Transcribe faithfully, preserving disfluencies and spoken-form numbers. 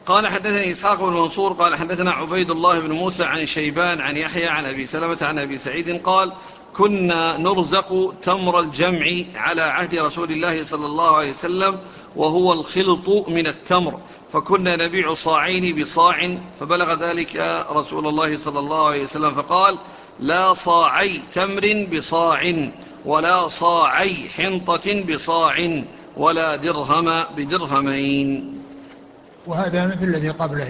قال حدثني إسحاق بن منصور قال حدثنا عبيد الله بن موسى عن شيبان عن يحيى عن أبي سلمة عن أبي سعيد قال كنا نرزق تمر الجمع على عهد رسول الله صلى الله عليه وسلم وهو الخلط من التمر، فكنا نبيع صاعين بصاع، فبلغ ذلك رسول الله صلى الله عليه وسلم فقال لا صاعي تمر بصاع ولا صاعي حنطة بصاع ولا درهم بدرهمين. وهذا مثل الذي قبله